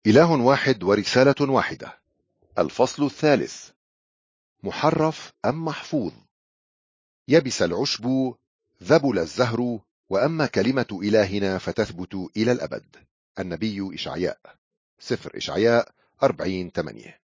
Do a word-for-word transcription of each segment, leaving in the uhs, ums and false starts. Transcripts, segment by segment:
إله واحد ورسالة واحدة. الفصل الثالث. محرف أم محفوظ؟ يبس العشب، ذبل الزهر، وأما كلمة إلهنا فتثبت إلى الأبد. النبي إشعياء، سفر إشعياء أربعين ثمانية.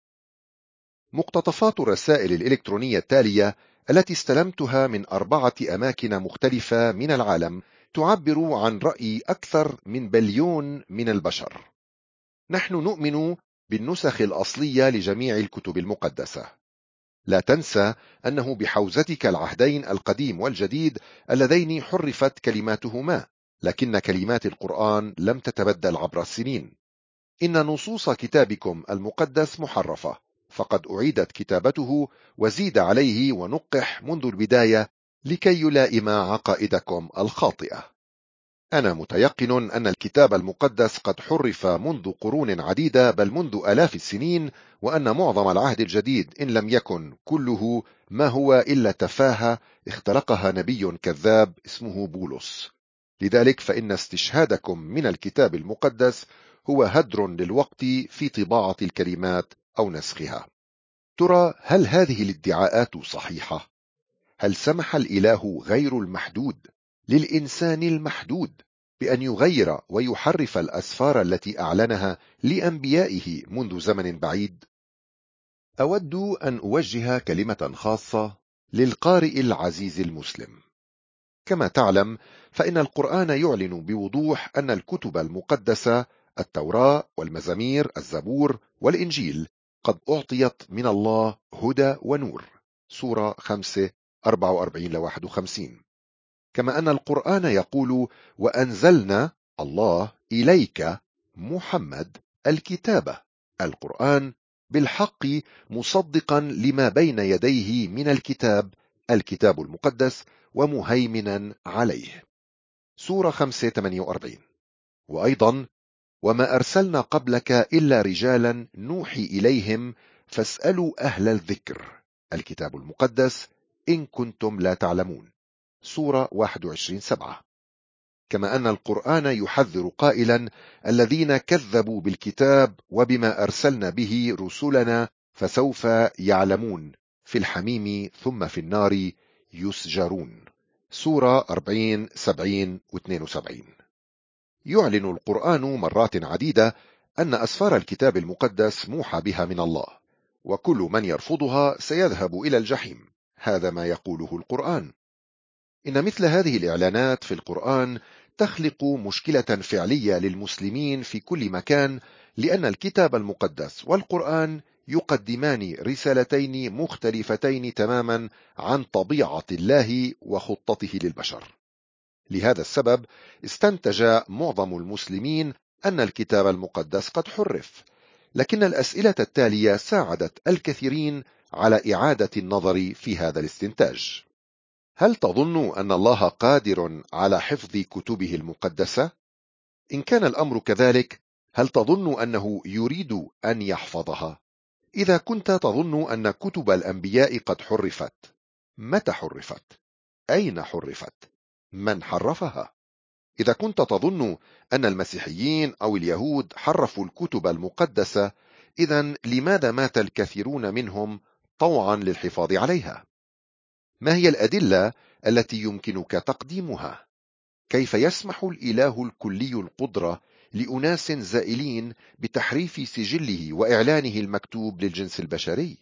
مقتطفات الرسائل الإلكترونية التالية التي استلمتها من أربعة أماكن مختلفة من العالم تعبر عن رأي أكثر من بليون من البشر. نحن نؤمن بالنسخ الأصلية لجميع الكتب المقدسة. لا تنسى أنه بحوزتك العهدين القديم والجديد اللذين حرفت كلماتهما، لكن كلمات القرآن لم تتبدل عبر السنين. إن نصوص كتابكم المقدس محرفة، فقد أعيدت كتابته وزيد عليه ونقح منذ البداية لكي يلائم عقائدكم الخاطئة. أنا متيقن أن الكتاب المقدس قد حرف منذ قرون عديدة، بل منذ آلاف السنين، وأن معظم العهد الجديد إن لم يكن كله ما هو إلا تفاهة اختلقها نبي كذاب اسمه بولس. لذلك فإن استشهادكم من الكتاب المقدس هو هدر للوقت في طباعة الكلمات أو نسخها. ترى هل هذه الادعاءات صحيحة؟ هل سمح الإله غير المحدود للإنسان المحدود بأن يغير ويحرف الأسفار التي أعلنها لأنبيائه منذ زمن بعيد؟ أود أن أوجه كلمة خاصة للقارئ العزيز المسلم. كما تعلم فإن القرآن يعلن بوضوح أن الكتب المقدسة التوراة والمزامير الزبور والإنجيل قد أعطيت من الله هدى ونور، سورة خمسة أربعة وأربعين لواحد وخمسين. كما أن القرآن يقول: وأنزلنا الله إليك محمد الكتاب، القرآن بالحق مصدقا لما بين يديه من الكتاب، الكتاب المقدس، ومهيمنا عليه، سورة خمسة ثمانية وأربعين. وأيضا: وما أرسلنا قبلك إلا رجالا نوحي إليهم فاسألوا أهل الذكر، الكتاب المقدس، إن كنتم لا تعلمون، سورة واحد وعشرين سبعة. كما أن القرآن يحذر قائلا: الذين كذبوا بالكتاب وبما أرسلنا به رسلنا فسوف يعلمون، في الحميم ثم في النار يسجرون، سورة أربعين سبعين واثنين وسبعين. يعلن القرآن مرات عديدة أن أسفار الكتاب المقدس موحى بها من الله، وكل من يرفضها سيذهب إلى الجحيم. هذا ما يقوله القرآن. إن مثل هذه الإعلانات في القرآن تخلق مشكلة فعلية للمسلمين في كل مكان، لأن الكتاب المقدس والقرآن يقدمان رسالتين مختلفتين تماما عن طبيعة الله وخطته للبشر. لهذا السبب استنتج معظم المسلمين أن الكتاب المقدس قد حرف، لكن الأسئلة التالية ساعدت الكثيرين على إعادة النظر في هذا الاستنتاج. هل تظن أن الله قادر على حفظ كتبه المقدسة؟ إن كان الأمر كذلك، هل تظن أنه يريد أن يحفظها؟ إذا كنت تظن أن كتب الأنبياء قد حرفت، متى حرفت؟ أين حرفت؟ من حرفها؟ إذا كنت تظن أن المسيحيين أو اليهود حرفوا الكتب المقدسة، إذن لماذا مات الكثيرون منهم طوعا للحفاظ عليها؟ ما هي الأدلة التي يمكنك تقديمها؟ كيف يسمح الإله الكلي القدرة لأناس زائلين بتحريف سجله وإعلانه المكتوب للجنس البشري؟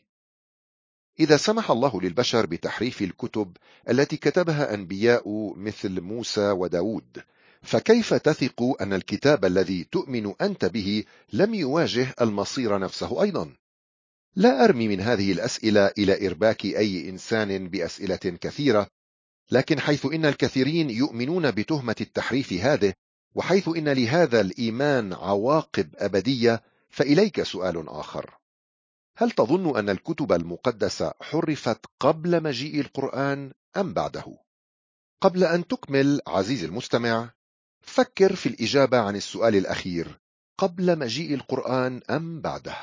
إذا سمح الله للبشر بتحريف الكتب التي كتبها أنبياء مثل موسى وداود، فكيف تثق أن الكتاب الذي تؤمن أنت به لم يواجه المصير نفسه أيضا؟ لا أرمي من هذه الأسئلة إلى إرباك أي إنسان بأسئلة كثيرة، لكن حيث إن الكثيرين يؤمنون بتهمة التحريف هذه، وحيث إن لهذا الإيمان عواقب أبدية، فإليك سؤال آخر: هل تظن أن الكتب المقدسة حرفت قبل مجيء القرآن أم بعده؟ قبل أن تكمل عزيزي المستمع، فكر في الإجابة عن السؤال الأخير: قبل مجيء القرآن أم بعده؟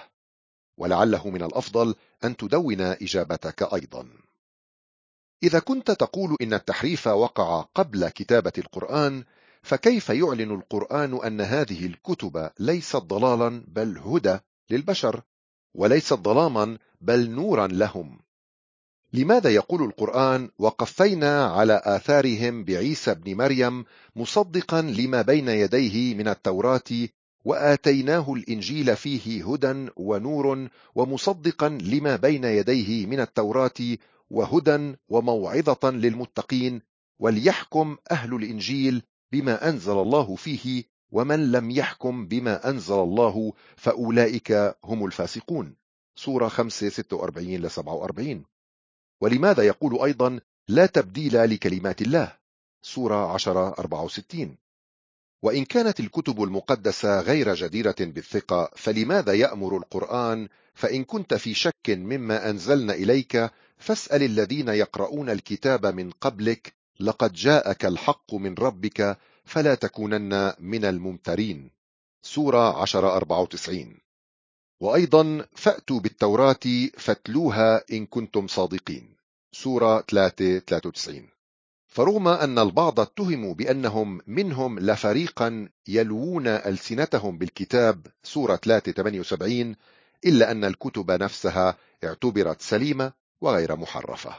ولعله من الأفضل أن تدون إجابتك أيضا. إذا كنت تقول إن التحريف وقع قبل كتابة القرآن، فكيف يعلن القرآن أن هذه الكتب ليست ضلالا بل هدى للبشر، وليست ظلاما بل نورا لهم؟ لماذا يقول القرآن: وقفينا على آثارهم بعيسى ابن مريم مصدقا لما بين يديه من التوراة وآتيناه الإنجيل فيه هدى ونور ومصدقا لما بين يديه من التوراة وهدى وموعظة للمتقين وليحكم أهل الإنجيل بما أنزل الله فيه ومن لم يحكم بما أنزل الله فأولئك هم الفاسقون. سورة خمسة ستة وأربعين لسبعة وأربعين. ولماذا يقول أيضا: لا تبديل لكلمات الله؟ سورة عشرة أربعة وستين. وإن كانت الكتب المقدسة غير جديرة بالثقة، فلماذا يأمر القرآن: فإن كنت في شك مما أنزلنا إليك فاسأل الذين يقرؤون الكتاب من قبلك لقد جاءك الحق من ربك فلا تكونن من الممترين. سورة عشرة أربعة وتسعين. وأيضا: فأتوا بالتوراة فاتلوها إن كنتم صادقين. سورة ثلاثة ثلاثة وتسعين. فرغم أن البعض اتهموا بأنهم منهم لفريقا يلوون ألسنتهم بالكتاب. سورة ثلاثة ثمانية وسبعين. إلا أن الكتب نفسها اعتبرت سليمة وغير محرفة.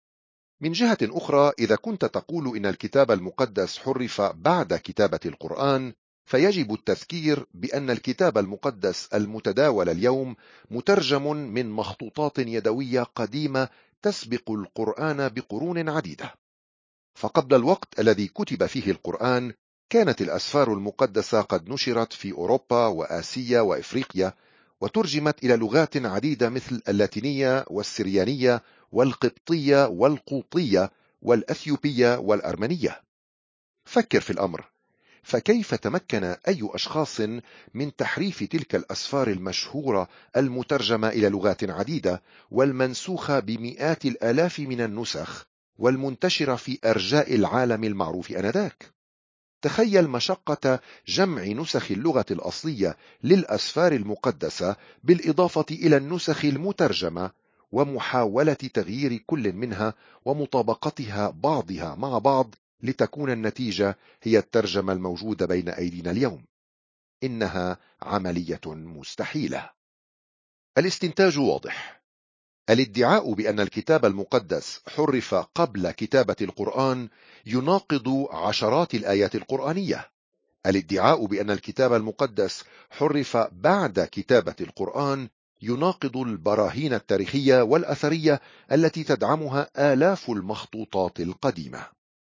من جهة أخرى، إذا كنت تقول إن الكتاب المقدس حرف بعد كتابة القرآن، فيجب التذكير بأن الكتاب المقدس المتداول اليوم مترجم من مخطوطات يدوية قديمة تسبق القرآن بقرون عديدة. فقبل الوقت الذي كتب فيه القرآن كانت الأسفار المقدسة قد نشرت في أوروبا وآسيا وإفريقيا، وترجمت إلى لغات عديدة مثل اللاتينية والسريانية والقبطية والقوطية والأثيوبية والأرمنية. فكر في الأمر، فكيف تمكن أي أشخاص من تحريف تلك الأسفار المشهورة المترجمة إلى لغات عديدة والمنسوخة بمئات الآلاف من النسخ والمنتشرة في أرجاء العالم المعروف آنذاك؟ تخيل مشقة جمع نسخ اللغة الأصلية للأسفار المقدسة بالإضافة إلى النسخ المترجمة ومحاولة تغيير كل منها ومطابقتها بعضها مع بعض لتكون النتيجة هي الترجمة الموجودة بين أيدينا اليوم. إنها عملية مستحيلة. الاستنتاج واضح: الادعاء بأن الكتاب المقدس حرف قبل كتابة القرآن يناقض عشرات الآيات القرآنية. الادعاء بأن الكتاب المقدس حرف بعد كتابة القرآن يناقض البراهين التاريخية والأثرية التي تدعمها آلاف المخطوطات القديمة.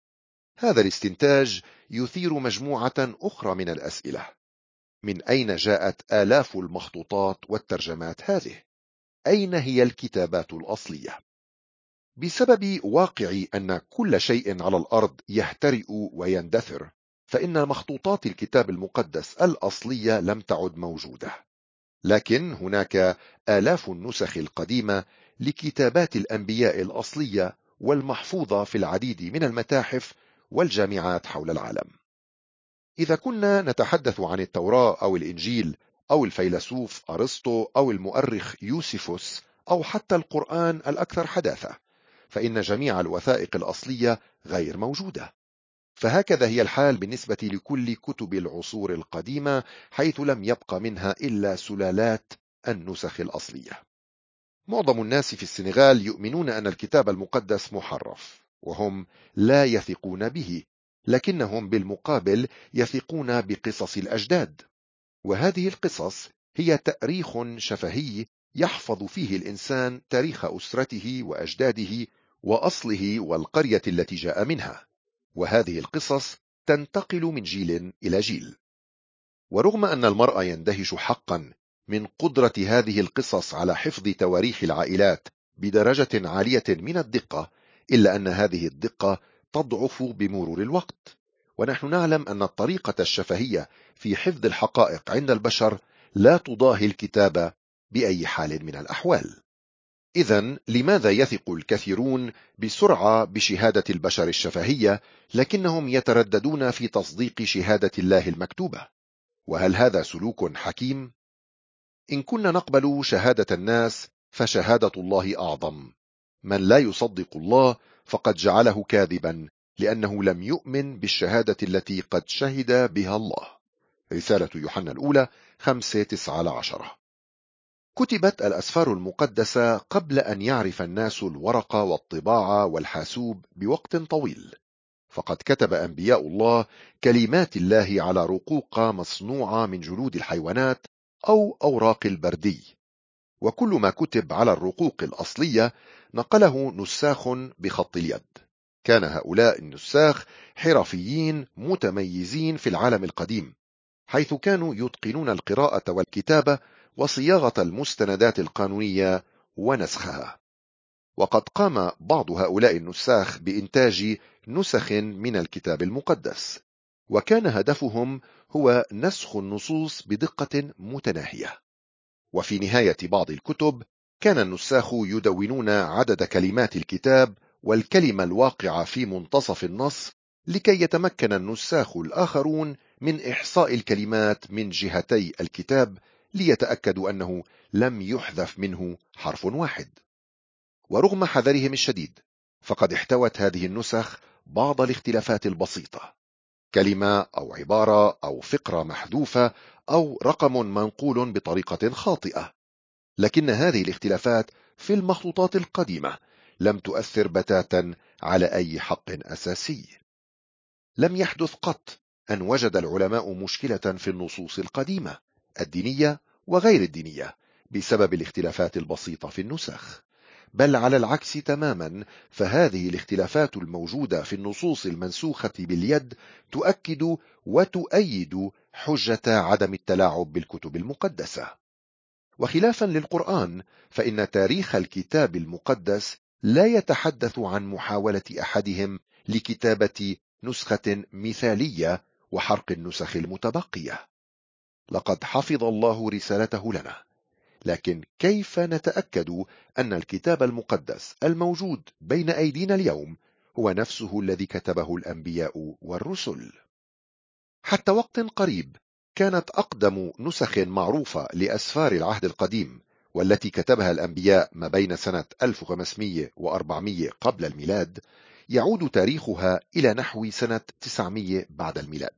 هذا الاستنتاج يثير مجموعة أخرى من الأسئلة: من أين جاءت آلاف المخطوطات والترجمات هذه؟ أين هي الكتابات الأصلية؟ بسبب واقع أن كل شيء على الأرض يهترئ ويندثر، فإن مخطوطات الكتاب المقدس الأصلية لم تعد موجودة، لكن هناك آلاف النسخ القديمة لكتابات الأنبياء الأصلية والمحفوظة في العديد من المتاحف والجامعات حول العالم. إذا كنا نتحدث عن التوراة أو الإنجيل أو الفيلسوف أرسطو أو المؤرخ يوسيفوس أو حتى القرآن الأكثر حداثة، فإن جميع الوثائق الأصلية غير موجودة. فهكذا هي الحال بالنسبة لكل كتب العصور القديمة، حيث لم يبق منها إلا سلالات النسخ الأصلية. معظم الناس في السنغال يؤمنون أن الكتاب المقدس محرف، وهم لا يثقون به، لكنهم بالمقابل يثقون بقصص الأجداد، وهذه القصص هي تأريخ شفهي يحفظ فيه الإنسان تاريخ أسرته وأجداده وأصله والقرية التي جاء منها، وهذه القصص تنتقل من جيل إلى جيل. ورغم أن المرء يندهش حقا من قدرة هذه القصص على حفظ تواريخ العائلات بدرجة عالية من الدقة، إلا أن هذه الدقة تضعف بمرور الوقت، ونحن نعلم أن الطريقة الشفهية في حفظ الحقائق عند البشر لا تضاهي الكتابة بأي حال من الأحوال. إذن لماذا يثق الكثيرون بسرعة بشهادة البشر الشفهية، لكنهم يترددون في تصديق شهادة الله المكتوبة؟ وهل هذا سلوك حكيم؟ إن كنا نقبل شهادة الناس فشهادة الله أعظم. من لا يصدق الله فقد جعله كاذبا لأنه لم يؤمن بالشهادة التي قد شهد بها الله. رسالة يوحنا الأولى خمسة تسعة عشرة. كتبت الأسفار المقدسة قبل أن يعرف الناس الورق والطباعة والحاسوب بوقت طويل، فقد كتب أنبياء الله كلمات الله على رقوق مصنوعة من جلود الحيوانات أو أوراق البردي، وكل ما كتب على الرقوق الأصلية نقله نساخ بخط اليد. كان هؤلاء النساخ حرفيين متميزين في العالم القديم، حيث كانوا يتقنون القراءة والكتابة وصياغة المستندات القانونية ونسخها. وقد قام بعض هؤلاء النساخ بإنتاج نسخ من الكتاب المقدس، وكان هدفهم هو نسخ النصوص بدقة متناهية. وفي نهاية بعض الكتب كان النساخ يدونون عدد كلمات الكتاب والكلمة الواقعة في منتصف النص، لكي يتمكن النساخ الآخرون من إحصاء الكلمات من جهتي الكتاب ليتأكدوا أنه لم يحذف منه حرف واحد. ورغم حذرهم الشديد، فقد احتوت هذه النسخ بعض الاختلافات البسيطة، كلمة أو عبارة أو فقرة محذوفة أو رقم منقول بطريقة خاطئة، لكن هذه الاختلافات في المخطوطات القديمة لم تؤثر بتاتا على أي حق أساسي. لم يحدث قط أن وجد العلماء مشكلة في النصوص القديمة الدينية وغير الدينية بسبب الاختلافات البسيطة في النسخ، بل على العكس تماما، فهذه الاختلافات الموجودة في النصوص المنسوخة باليد تؤكد وتؤيد حجة عدم التلاعب بالكتب المقدسة. وخلافا للقرآن، فإن تاريخ الكتاب المقدس لا يتحدث عن محاولة أحدهم لكتابة نسخة مثالية وحرق النسخ المتبقية. لقد حفظ الله رسالته لنا، لكن كيف نتأكد أن الكتاب المقدس الموجود بين أيدينا اليوم هو نفسه الذي كتبه الأنبياء والرسل؟ حتى وقت قريب كانت أقدم نسخ معروفة لأسفار العهد القديم، والتي كتبها الأنبياء ما بين سنة ألف وخمسمئة وأربعمئة قبل الميلاد، يعود تاريخها إلى نحو سنة تسعمئة بعد الميلاد.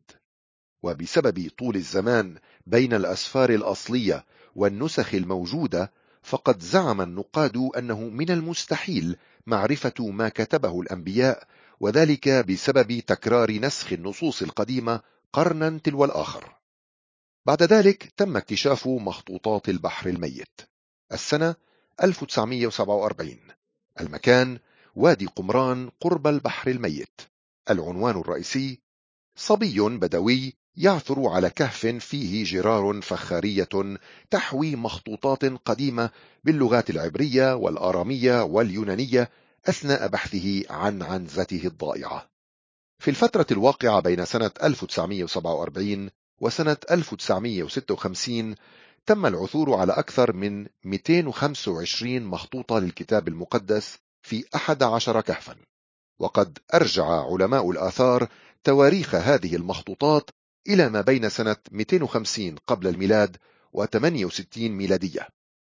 وبسبب طول الزمان بين الأسفار الأصلية والنسخ الموجودة، فقد زعم النقاد أنه من المستحيل معرفة ما كتبه الأنبياء، وذلك بسبب تكرار نسخ النصوص القديمة قرنا تلو الآخر. بعد ذلك تم اكتشاف مخطوطات البحر الميت. السنة ألف وتسعمئة وسبعة وأربعين. المكان وادي قمران قرب البحر الميت. العنوان الرئيسي: صبي بدوي يعثر على كهف فيه جرار فخارية تحوي مخطوطات قديمة باللغات العبرية والآرامية واليونانية أثناء بحثه عن عنزته الضائعة. في الفترة الواقعة بين سنة ألف وتسعمئة وسبعة وأربعين وسنة ألف وتسعمئة وستة وخمسين تم العثور على أكثر من مئتين وخمسة وعشرين مخطوطة للكتاب المقدس في أحد عشر كهفا. وقد أرجع علماء الآثار تواريخ هذه المخطوطات إلى ما بين سنة مئتين وخمسين قبل الميلاد وثمانية وستين ميلادية،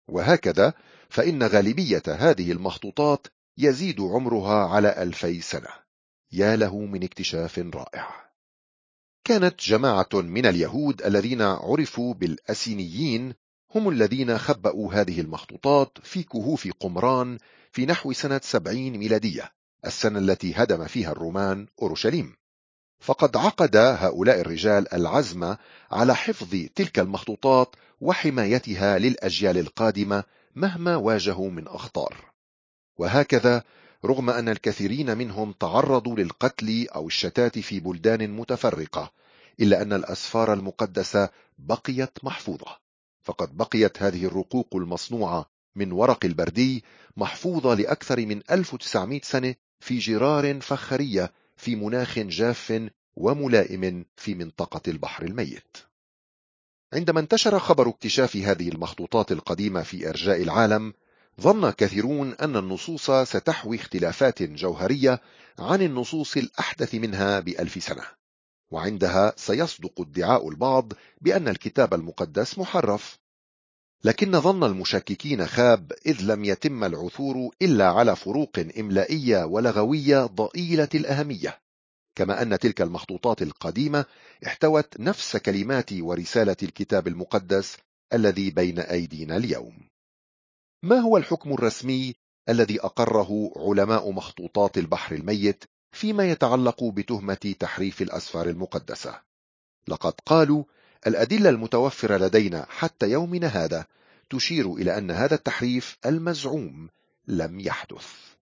وهكذا فإن غالبية هذه المخطوطات يزيد عمرها على ألفي سنة. يا له من اكتشاف رائع! كانت جماعة من اليهود الذين عرفوا بالأسينيين هم الذين خبأوا هذه المخطوطات في كهوف قمران في نحو سنة سبعين ميلادية، السنة التي هدم فيها الرومان أورشليم. فقد عقد هؤلاء الرجال العزم على حفظ تلك المخطوطات وحمايتها للأجيال القادمة مهما واجهوا من أخطار. وهكذا، رغم أن الكثيرين منهم تعرضوا للقتل أو الشتات في بلدان متفرقة، إلا أن الأسفار المقدسة بقيت محفوظة. فقد بقيت هذه الرقوق المصنوعة من ورق البردي محفوظة لأكثر من ألف وتسعمئة سنة في جرار فخارية في مناخ جاف وملائم في منطقة البحر الميت. عندما انتشر خبر اكتشاف هذه المخطوطات القديمة في أرجاء العالم، ظن كثيرون أن النصوص ستحوي اختلافات جوهرية عن النصوص الأحدث منها بألف سنة، وعندها سيصدق ادعاء البعض بأن الكتاب المقدس محرف. لكن ظن المشككين خاب، إذ لم يتم العثور إلا على فروق إملائية ولغوية ضئيلة الأهمية كما أن تلك المخطوطات القديمة احتوت نفس كلمات ورسالة الكتاب المقدس الذي بين أيدينا اليوم. ما هو الحكم الرسمي الذي أقره علماء مخطوطات البحر الميت فيما يتعلق بتهمة تحريف الأسفار المقدسة؟ لقد قالوا: الأدلة المتوفرة لدينا حتى يومنا هذا تشير إلى أن هذا التحريف المزعوم لم يحدث.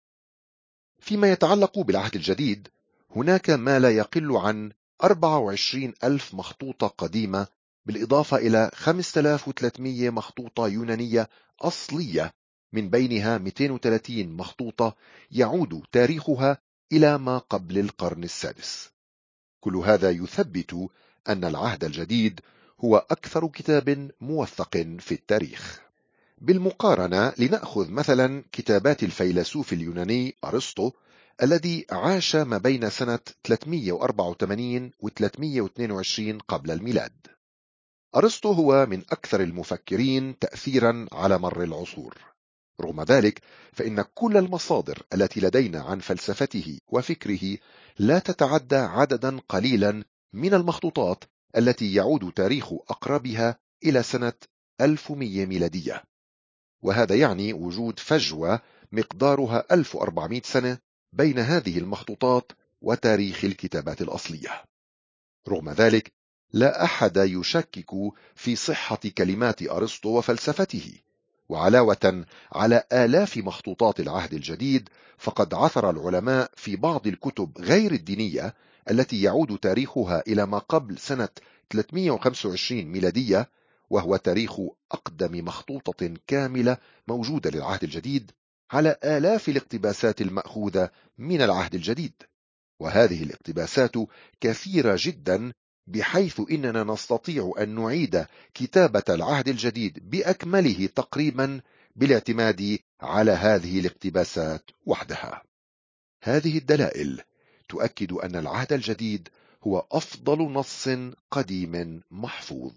فيما يتعلق بالعهد الجديد، هناك ما لا يقل عن أربعة وعشرين ألف مخطوطة قديمة، بالإضافة إلى خمسة آلاف وثلاثمئة مخطوطة يونانية أصلية، من بينها مئتين وثلاثين مخطوطة يعود تاريخها إلى ما قبل القرن السادس. كل هذا يثبت أن العهد الجديد هو أكثر كتاب موثق في التاريخ. بالمقارنة، لنأخذ مثلا كتابات الفيلسوف اليوناني أرسطو الذي عاش ما بين سنة ثلاثمئة وأربعة وثمانين و ثلاثمئة واثنين وعشرين قبل الميلاد. أرسطو هو من أكثر المفكرين تأثيرا على مر العصور. رغم ذلك، فإن كل المصادر التي لدينا عن فلسفته وفكره لا تتعدى عددا قليلا من المخطوطات التي يعود تاريخ أقربها إلى سنة ألف ومئة ميلادية، وهذا يعني وجود فجوة مقدارها ألف وأربعمئة سنة بين هذه المخطوطات وتاريخ الكتابات الأصلية. رغم ذلك، لا أحد يشكك في صحة كلمات أرسطو وفلسفته. وعلاوة على آلاف مخطوطات العهد الجديد، فقد عثر العلماء في بعض الكتب غير الدينية التي يعود تاريخها إلى ما قبل سنة ثلاثمئة وخمسة وعشرين ميلادية، وهو تاريخ أقدم مخطوطة كاملة موجودة للعهد الجديد، على آلاف الاقتباسات المأخوذة من العهد الجديد. وهذه الاقتباسات كثيرة جدا، بحيث إننا نستطيع أن نعيد كتابة العهد الجديد بأكمله تقريبا بالاعتماد على هذه الاقتباسات وحدها. هذه الدلائل تؤكد أن العهد الجديد هو أفضل نص قديم محفوظ.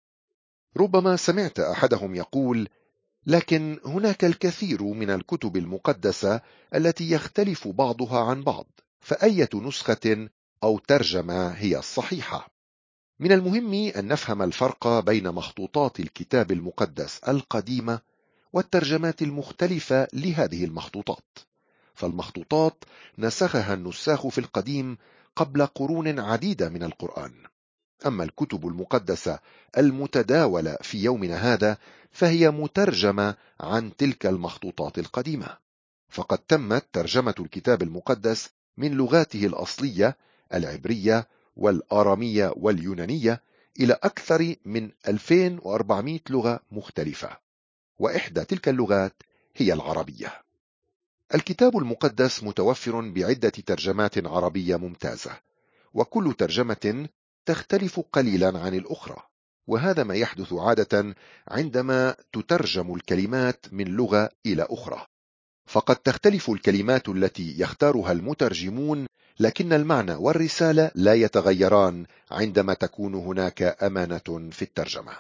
ربما سمعت أحدهم يقول: لكن هناك الكثير من الكتب المقدسة التي يختلف بعضها عن بعض، فأية نسخة أو ترجمة هي الصحيحة؟ من المهم أن نفهم الفرق بين مخطوطات الكتاب المقدس القديمة والترجمات المختلفة لهذه المخطوطات. فالمخطوطات نسخها النساخ في القديم قبل قرون عديدة من القرآن. أما الكتب المقدسة المتداولة في يومنا هذا فهي مترجمة عن تلك المخطوطات القديمة. فقد تمت ترجمة الكتاب المقدس من لغاته الأصلية العبرية والآرامية واليونانية إلى أكثر من ألفين وأربعمئة لغة مختلفة، وإحدى تلك اللغات هي العربية. الكتاب المقدس متوفر بعدة ترجمات عربية ممتازة، وكل ترجمة تختلف قليلا عن الأخرى، وهذا ما يحدث عادة عندما تترجم الكلمات من لغة إلى أخرى. فقد تختلف الكلمات التي يختارها المترجمون، لكن المعنى والرسالة لا يتغيران عندما تكون هناك أمانة في الترجمة.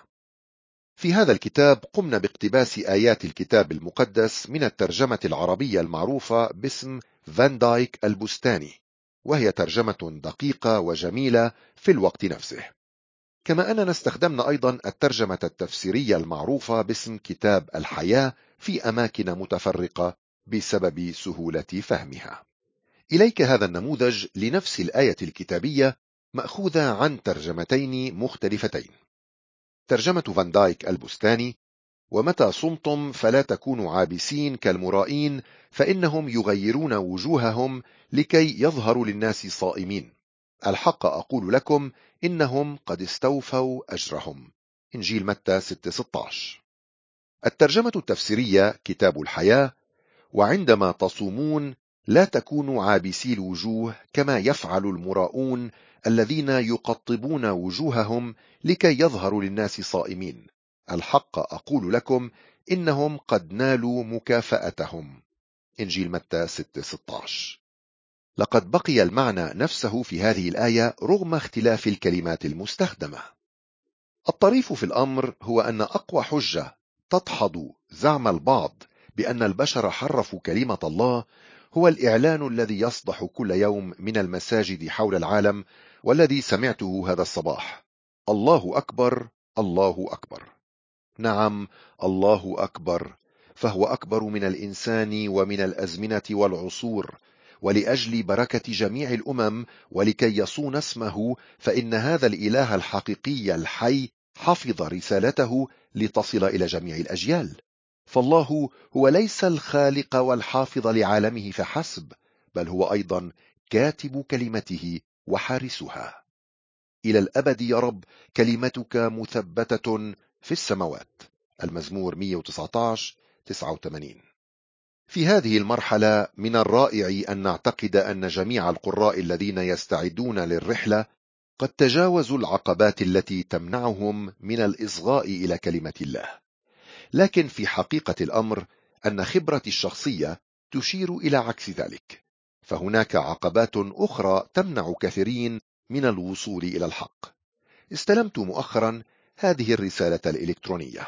في هذا الكتاب قمنا باقتباس آيات الكتاب المقدس من الترجمة العربية المعروفة باسم فان دايك البستاني، وهي ترجمة دقيقة وجميلة في الوقت نفسه. كما أننا استخدمنا أيضا الترجمة التفسيرية المعروفة باسم كتاب الحياة في أماكن متفرقة بسبب سهولة فهمها. إليك هذا النموذج لنفس الآية الكتابية مأخوذة عن ترجمتين مختلفتين. ترجمة فان دايك البستاني: ومتى صمتم فلا تكونوا عابسين كالمرائين، فإنهم يغيرون وجوههم لكي يظهروا للناس صائمين. الحق أقول لكم إنهم قد استوفوا أجرهم. إنجيل متى ستة ستة عشر. الترجمة التفسيرية كتاب الحياة: وعندما تصومون لا تكونوا عابسي الوجوه كما يفعل المراؤون الذين يقطبون وجوههم لكي يظهروا للناس صائمين. الحق أقول لكم إنهم قد نالوا مكافأتهم. إنجيل متى ستة ستة عشر. لقد بقي المعنى نفسه في هذه الآية رغم اختلاف الكلمات المستخدمة. الطريف في الأمر هو أن أقوى حجة تدحض زعم البعض بأن البشر حرفوا كلمة الله هو الإعلان الذي يصدح كل يوم من المساجد حول العالم، والذي سمعته هذا الصباح: الله أكبر، الله أكبر. نعم، الله أكبر، فهو أكبر من الإنسان ومن الأزمنة والعصور، ولأجل بركة جميع الأمم ولكي يصون اسمه، فإن هذا الإله الحقيقي الحي حفظ رسالته لتصل إلى جميع الأجيال. فالله هو ليس الخالق والحافظ لعالمه فحسب، بل هو أيضا كاتب كلمته وحارسها. إلى الأبد يا رب كلمتك مثبتة في السماوات. المزمور مئة وتسعة عشر تسعة وثمانين. في هذه المرحلة من الرائع أن نعتقد أن جميع القراء الذين يستعدون للرحلة قد تجاوزوا العقبات التي تمنعهم من الإصغاء إلى كلمة الله. لكن في حقيقة الأمر أن خبرتي الشخصية تشير إلى عكس ذلك، فهناك عقبات أخرى تمنع كثيرين من الوصول إلى الحق. استلمت مؤخرا هذه الرسالة الإلكترونية: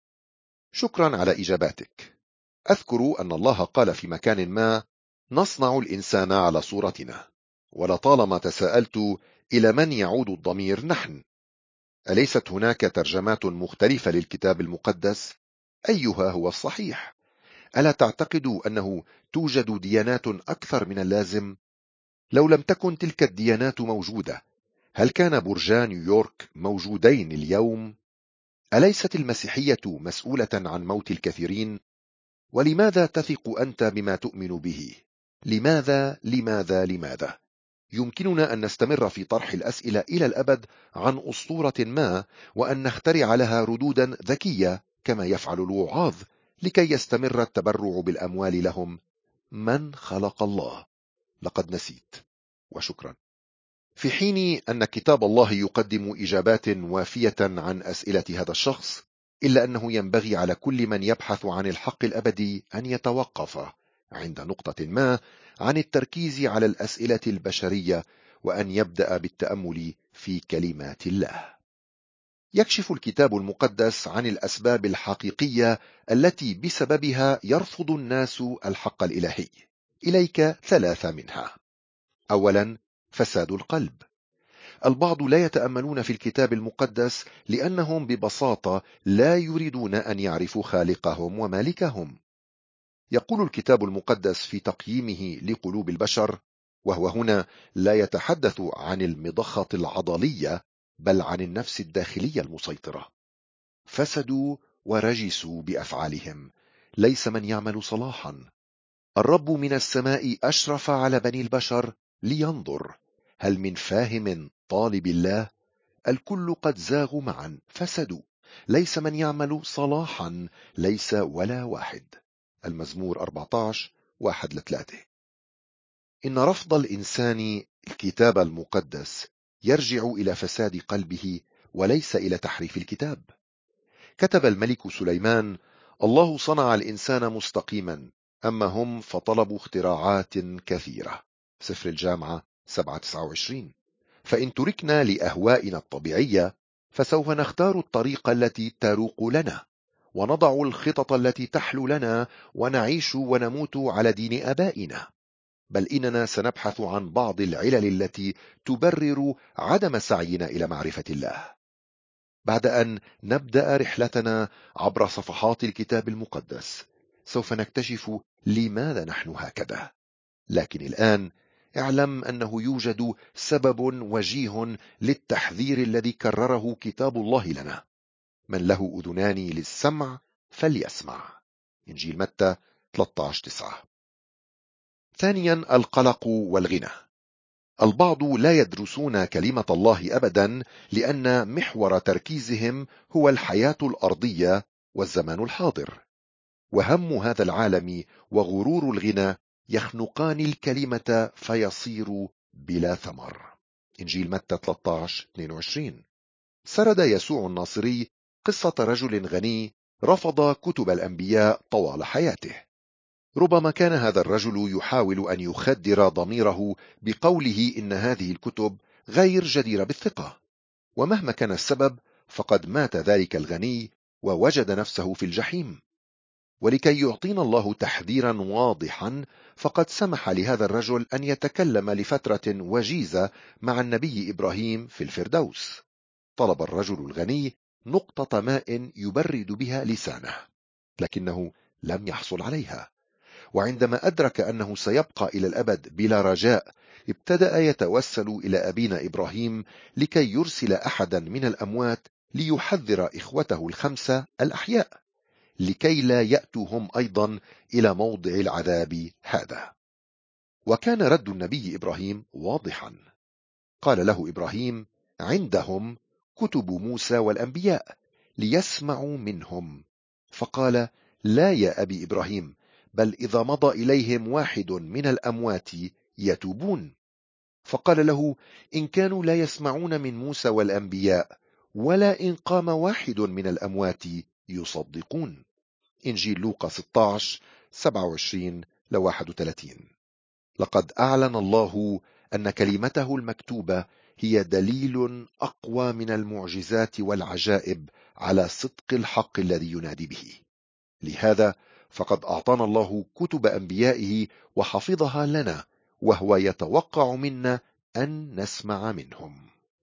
شكرا على إجاباتك. أذكر أن الله قال في مكان ما: نصنع الإنسان على صورتنا. ولطالما تساءلت إلى من يعود الضمير نحن. أليست هناك ترجمات مختلفة للكتاب المقدس؟ أيها هو الصحيح؟ ألا تعتقد أنه توجد ديانات أكثر من اللازم؟ لو لم تكن تلك الديانات موجودة، هل كان برجا نيويورك موجودين اليوم؟ أليست المسيحية مسؤولة عن موت الكثيرين؟ ولماذا تثق أنت بما تؤمن به؟ لماذا لماذا لماذا؟ يمكننا أن نستمر في طرح الأسئلة إلى الأبد عن أسطورة ما، وأن نخترع لها ردودا ذكية كما يفعل الوعاظ لكي يستمر التبرع بالأموال لهم. من خلق الله؟ لقد نسيت. وشكرا. في حين أن كتاب الله يقدم إجابات وافية عن أسئلة هذا الشخص، إلا أنه ينبغي على كل من يبحث عن الحق الأبدي أن يتوقف عند نقطة ما عن التركيز على الأسئلة البشرية، وأن يبدأ بالتأمل في كلمات الله. يكشف الكتاب المقدس عن الأسباب الحقيقية التي بسببها يرفض الناس الحق الإلهي. إليك ثلاثة منها. أولا، فساد القلب. البعض لا يتأملون في الكتاب المقدس لأنهم ببساطة لا يريدون أن يعرفوا خالقهم ومالكهم. يقول الكتاب المقدس في تقييمه لقلوب البشر، وهو هنا لا يتحدث عن المضخة العضلية بل عن النفس الداخلية المسيطرة: فسدوا ورجسوا بأفعالهم، ليس من يعمل صلاحا. الرب من السماء أشرف على بني البشر لينظر هل من فاهم طالب الله. الكل قد زاغوا معا فسدوا، ليس من يعمل صلاحا، ليس ولا واحد. المزمور أربعة عشر واحد لثلاثة. إن رفض الإنسان الكتاب المقدس يرجع إلى فساد قلبه وليس إلى تحريف الكتاب. كتب الملك سليمان: الله صنع الإنسان مستقيما، أما هم فطلبوا اختراعات كثيرة. سفر الجامعة سبعة تسعة وعشرين. فإن تركنا لأهوائنا الطبيعية فسوف نختار الطريقة التي تروق لنا، ونضع الخطط التي تحلو لنا، ونعيش ونموت على دين آبائنا. بل إننا سنبحث عن بعض العلل التي تبرر عدم سعينا إلى معرفة الله. بعد أن نبدأ رحلتنا عبر صفحات الكتاب المقدس سوف نكتشف لماذا نحن هكذا. لكن الآن اعلم أنه يوجد سبب وجيه للتحذير الذي كرره كتاب الله لنا: من له أذنان للسمع فليسمع. إنجيل متى ثلاثة عشر تسعة. ثانيا، القلق والغنى. البعض لا يدرسون كلمة الله أبدا لأن محور تركيزهم هو الحياة الأرضية والزمان الحاضر. وهم هذا العالم وغرور الغنى يخنقان الكلمة فيصير بلا ثمر. إنجيل متى ثلاثة عشر اثنين وعشرين. سرد يسوع الناصري قصة رجل غني رفض كتب الأنبياء طوال حياته. ربما كان هذا الرجل يحاول أن يخدر ضميره بقوله إن هذه الكتب غير جديرة بالثقة، ومهما كان السبب فقد مات ذلك الغني ووجد نفسه في الجحيم. ولكي يعطينا الله تحذيرا واضحا، فقد سمح لهذا الرجل أن يتكلم لفترة وجيزة مع النبي إبراهيم في الفردوس. طلب الرجل الغني نقطة ماء يبرد بها لسانه، لكنه لم يحصل عليها. وعندما أدرك أنه سيبقى إلى الأبد بلا رجاء، ابتدأ يتوسل إلى أبينا إبراهيم لكي يرسل أحدا من الأموات ليحذر إخوته الخمسة الأحياء، لكي لا يأتوا هم أيضا إلى موضع العذاب هذا. وكان رد النبي إبراهيم واضحا. قال له إبراهيم: عندهم كتب موسى والأنبياء ليسمعوا منهم. فقال: لا يا أبي إبراهيم، بل إذا مضى إليهم واحد من الأموات يتوبون. فقال له: إن كانوا لا يسمعون من موسى والأنبياء، ولا إن قام واحد من الأموات يصدقون. إنجيل لوقا ستة عشر سبعة وعشرين لواحد وثلاثين. لقد أعلن الله أن كلمته المكتوبة هي دليل أقوى من المعجزات والعجائب على صدق الحق الذي ينادي به. لهذا فقد أعطانا الله كتب أنبيائه وحفظها لنا، وهو يتوقع منا أن نسمع منهم.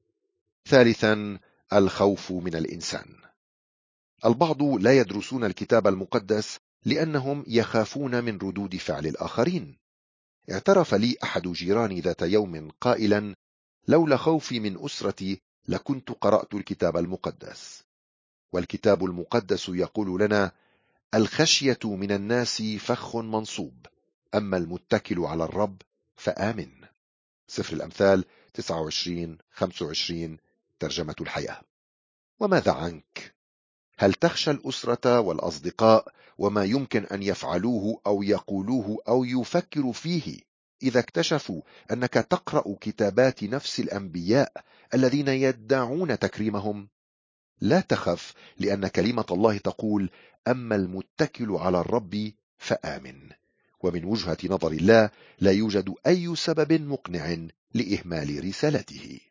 ثالثا، الخوف من الإنسان. البعض لا يدرسون الكتاب المقدس لأنهم يخافون من ردود فعل الآخرين. اعترف لي أحد جيراني ذات يوم قائلا: لولا خوفي من أسرتي لكنت قرأت الكتاب المقدس. والكتاب المقدس يقول لنا: الخشية من الناس فخ منصوب، أما المتكل على الرب فآمن. سفر الأمثال تسعة وعشرين خمسة وعشرين ترجمة الحياة. وماذا عنك؟ هل تخشى الأسرة والأصدقاء وما يمكن أن يفعلوه أو يقولوه أو يفكروا فيه إذا اكتشفوا أنك تقرأ كتابات نفس الأنبياء الذين يدعون تكريمهم؟ لا تخف، لأن كلمة الله تقول: أما المتكل على الرب فآمن. ومن وجهة نظر الله لا يوجد أي سبب مقنع لإهمال رسالته.